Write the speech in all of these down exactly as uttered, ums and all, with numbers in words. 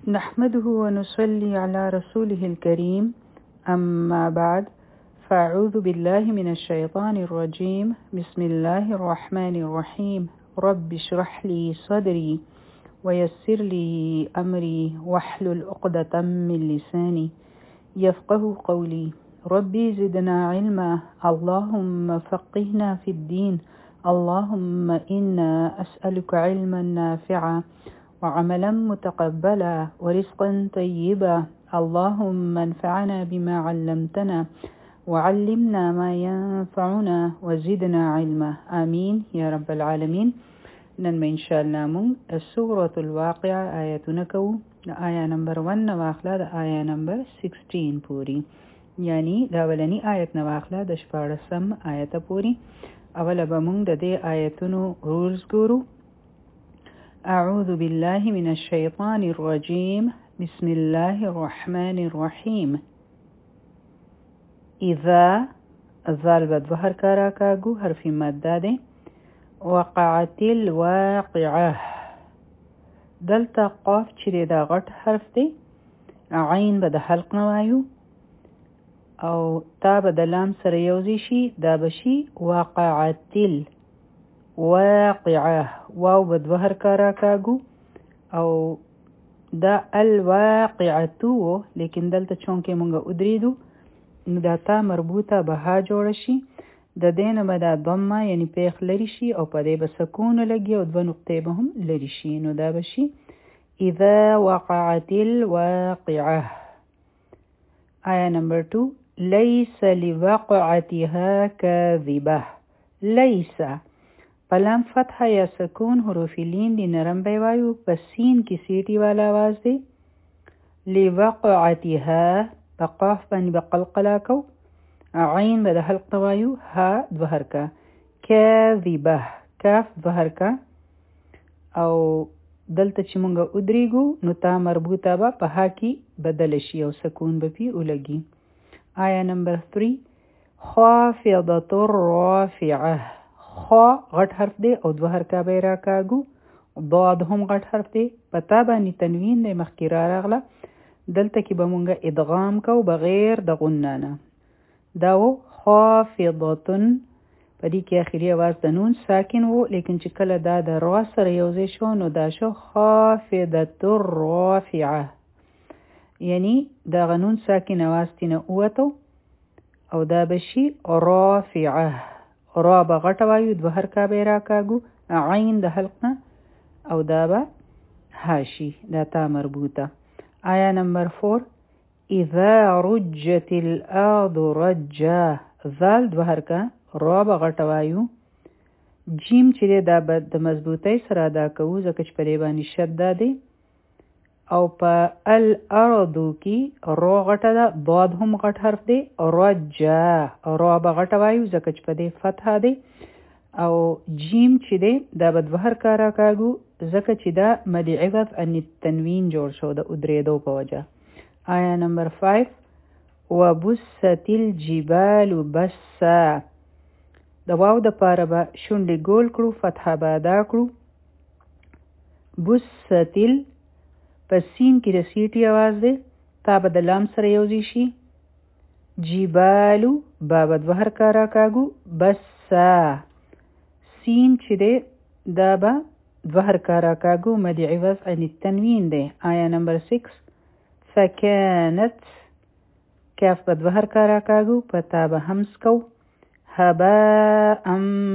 نحمده ونصلي على رسوله الكريم أما بعد فأعوذ بالله من الشيطان الرجيم بسم الله الرحمن الرحيم رب اشرح لي صدري ويسر لي أمري واحلل عقدة من لساني يفقه قولي ربي زدنا علما اللهم فقهنا في الدين اللهم إنا أسألك علما نافعا وعملا متقبلا ورزقا طيبا اللهم انفعنا بما علمتنا وعلمنا ما ينفعنا وزدنا علما آمين يا رب العالمين. نن إن شاء الله مون سورة الواقعة آياتنا كو آية نمبر ون واخلا دا آية نمبر سixteen پوری، یعنی دا ولنی آیت نواخلا د شپاړسم آیت پوری. اول به مونږ د دې آیتونو رولز ګورو. أعوذ بالله من الشيطان الرجيم بسم الله الرحمن الرحيم. إذا ذال بدوهر كارا كاغو حرف ماده ده. وقعت الواقعة دلتا قاف چره دا غټ حرف ده، عین به د حلق نوایو او تا به د لام سره یوځی شي، دا بشي وقعت الواقعة. واو به دوه حرکاره کاږو او دا الواقعة و، لیکن دلته چونکې مونږ ادریدو نو دا تا مربوطه به ها جوړه شي، د دینه به دا ضمه یعنی پیخ لري شي او په دې به سکون لګي او دوه نقطې به هم لري شي، نو دا بشي اذا وقعت الواقعة. آیه نمبر two ليس لوقعتها كاذبة. ليس پلام فتح یا سکون حروف لین دی نرم بیوایو، پسین کی سیٹی والا آواز دی. لوقعتها بقاف بانی بقلقلا کو، عین بدا حلق توایو، ها دوهر کا. كاذبة کاف دوهر کا او دلته چې مونږ ادریګو نو تا مربوطه به په ها کې بدل شي او سکون به پی ولګي. آیه نمبر three خافضة الرافعة. خا غټ حرف دی او دوه حرکا به را کاږو، ضاد هم غټ حرف دی، پتا باندې تنوین دی مخکې را راغله، دلته کې به مونږ ادغام کو بغیر د غنانه. دا و خافضة، په دې کې اخري آواز د نون ساکن و، لیکن چې کله دا د را سره یوځای شو نو دا شو خافضة الرافعة، یعنی دا غنون ساکن آواز تینه اوتو او دا بشي رافعة. را به غټه وایو، دوه حرکا به را کاږو، عین د حلقه او دا به هاشي، دا تا مربوطه. آیه نمبر four اذا رجت الارض رجا. ذال دوه حرکا، را به غټه وایو، جیم چې دا به د مضبوطی سره ادا کوو ځکه چې په دې باندې شدده دی، او په الارضو کې را غټه ده، ضاد هم غټ حرف دی، رجا را به غټه وایو ځکه چې په دې فتحه دی، او جیم چې دی دا به دوه حرکه را کاږو ځکه چې دا مد عوض عن التنوین جوړ شو د ادریدو په وجه. آیه نمبر five وبست الجبال بسا. د واو د پاره به شونډې ګول کړو، فتحه به ادا کړو. بستل پسین کې د سیټي آواز دی، تا به د لام سره یوځی شي. جبالو با به دوه حرکه را کاږو، بسا سین چې دی دا به دوه حرکه را کاږو، مد عوض عن التنوین دی. آیه نمبر six فکانت کاف به دوه حرکه را کاږو، په تا به همس کو، هباء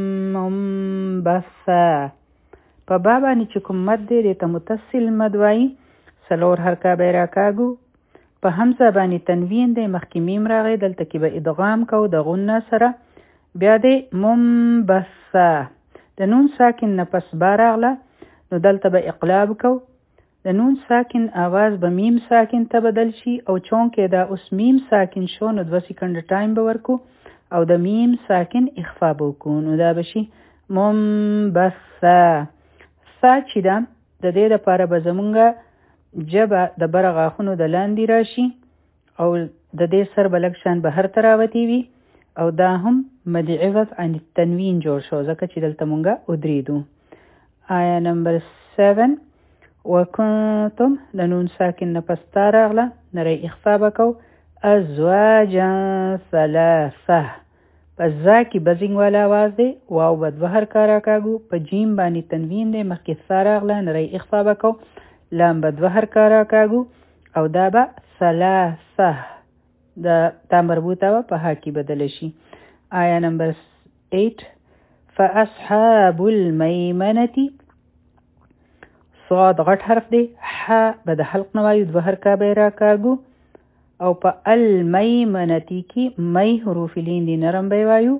منبثا. په با باندې چې کوم مد دی دې ته متصل مد وایي، څلور حرکه به را کاږو، په همزه باندې تنوین دی مخکې میم راغی، دلته کې به ادغام کو د غنه سره، بیا دی منبثا، د نون ساکن نه پس با راغله نو دلته به اقلاب کو، د نون ساکن آواز به میم ساکن ته بدل شي، او چونکې دا اوس میم ساکن شو نو دوه سیکنډ ټایم به ورکو او د میم ساکن اخفا به وکړو، نو دا به شي منبثا. سا چې ده د دې دپاره به زمونږ جبه د بره غاښونو د لاندې راشي او د دې سر به لږ شان بهر ته راوتې وي، او دا هم مد عوض عن التنوین جوړ شو ځکه چې دلته مونږ ادریدو. آیه نمبر seven وکنتم لنون ساکن نپستا راغله نری اخفا بکو ازواجا ثلاثه پس زا کی بزنگ والا آواز دی واو بد وهر کارا کاگو پا جیم بانی تنوین دی مخی ثاراغله نری اخفا بکو لام بد وهر کارا کاگو او دا با ثلاثه دا تا مربوطه با پا ها کی بدلشی. آیا نمبر eight فاصحاب المیمنتی صاد غټ حرف دی ح بد حلق نوایو دو حرکا بیرا کاگو او پا المیمنتی کی می حروف لین دی نرم بیوایو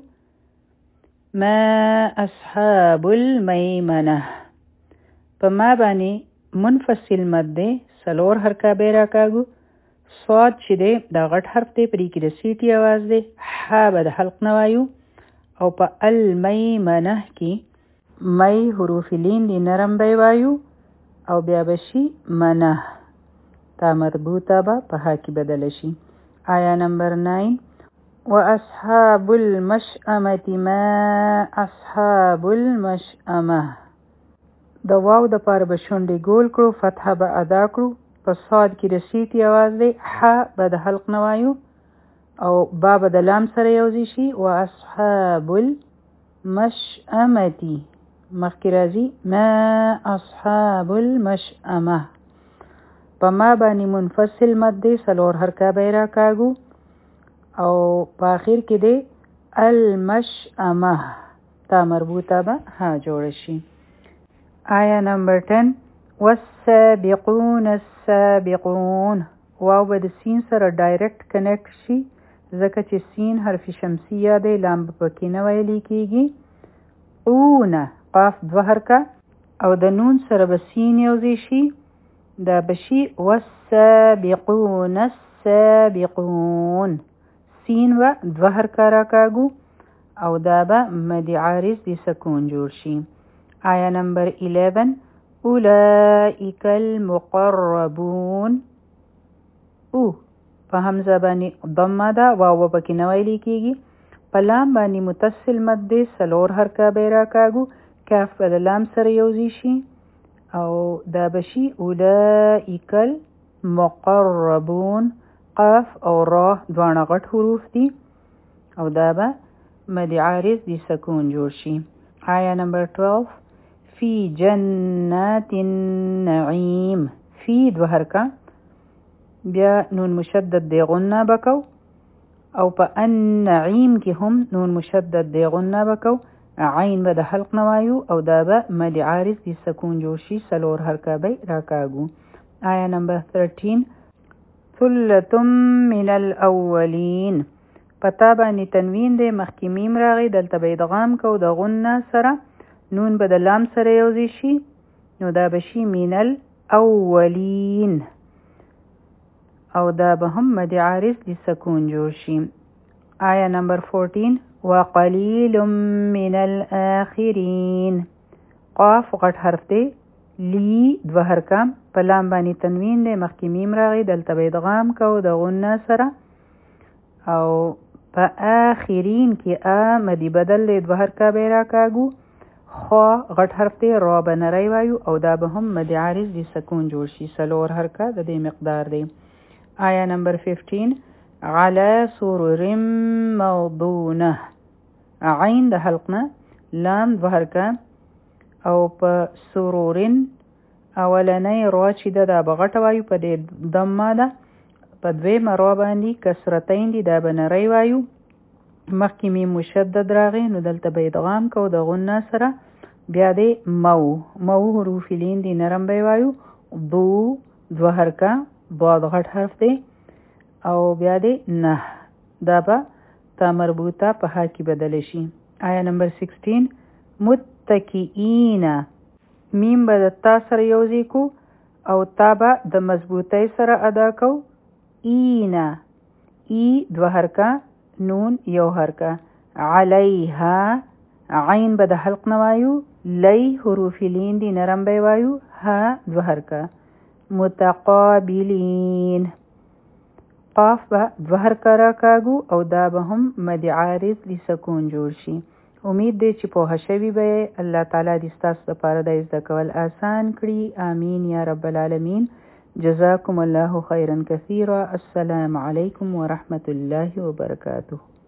ما اصحاب المیمنه پا ما بانی منفصل مد دی سلور حرکا بیرا کاگو صاد چی دی دا غټ حرف دی پری کی رسیتی آواز دی ح بد حلق نوایو او پا المیمنه کی می حروف لین دی نرم بیوایو او بیا بشی منه تا مربوطه با پا ها کی بدلشی. آیا نمبر nine و اصحاب المشأمة ما اصحاب المشأمة د واو د پار بشونډي ګول کړو فتحه به ادا کړو په صاد کې رسیتی آواز دی ح به د حلق نوایو او با به د لام سره یوځي شي و اصحاب المشأمة مخکې راځي ما اصحاب المشأمة پا ما بانی منفصل مد دی سلور حرکا بیرا کاگو او پا آخر کی دی المشأمة تا مربوطه با ها جوڑشی. آیا نمبر ten والسابقون السابقون واو با د سین سره ډایرکٹ کنیکٹ شي ځکه چې سین حرف شمسیه دی لام په کې نه ویلې کیږي اون قاف دو حرکا او د نون سره به سین یوځي شي دا بشي والسابقون السابقون سین و دو حرکا را کاگو او دا با مد عارض دی سکون جوړ شي. آیا نمبر eleven اولئک المقربون او په حمزه باندې ضمه ده واو پکې نه ویلې کیږي په لام باندې متصل مد دی سلور حرکا بیرا کاگو کاف په لام سره یوځي شي او دا بشي اولئک المقربون قاف او را دوانه غټ حروف دي او دا به مد عارض دی سکون جوړ شي. آیا نمبر twelve فی جنات النعیم فی دو حرکا بیا نون مشدد دی غنه بکو او په النعیم کی هم نون مشدد دی غنه بکو عین به د حلق نوایو او دا به مد عارض دی سکون جوړ شي سلور حرکا بی راکاگو. آیا نمبر thirteen ثلة من الاولین پتا باندې تنوین دی مخکې میم راغی دلته به ادغام کو د غنه سره نون به د لام سره یوځي شي نو دا بشي من الاولین او دا به هم مد عارض دی سکون جوړ شي. آیا نمبر fourteen وقلیل من الاخرین قاف غټ حرف دی لی دو حرکا په لام باندې تنوین دی مخکې میم راغی دلته به ادغام کو د غنه سره او په آخرین کې ا مدی بدل دی دو حرکا بیرا کاگو خوا غټ حرف دی را به نری وایو او دا به هم مد عارض دی سکون جوړ شي سلور حرکا د دې مقدار دی. آیا نمبر fifteen على سرر موضونه عین د حلقنا لام دو حرکا او په سرورن اولنی را چې ده دا بغټه وایو په دې ضمه ده په دویمه را باندې کسرتین دي دا به نری وایو مخکې میم مشدد راغی نو دلته به ادغام کو د غنه سره بیا دی مو مو حروف لین دی نرم به وایو دو دو حرکا ضاد غټ حرف دی او بیا دی نه دا به تا مربوطه په ها کې بدل شي. آیا نمبر sixteen متکئین میم به د تا سره یوځي کو او تا به د مضبوطی سره ادا کو اینا ای دو حرکا نون یو حرکا علیها عین به د حلق نوایو لی حروف لین دی نرم به وایو ها دو حرکا متقابلین قاف به دو حرکا را کاگو او دا به هم مد عارض لی سکون جوړ شي. امید دی چې پوهه شوي به الله تعالی دې ستاسو لپاره د زده کول آسان کړي. آمین یا رب العالمین. جزاکم الله خیرا کثیرا. السلام علیکم ورحمة الله وبرکاته.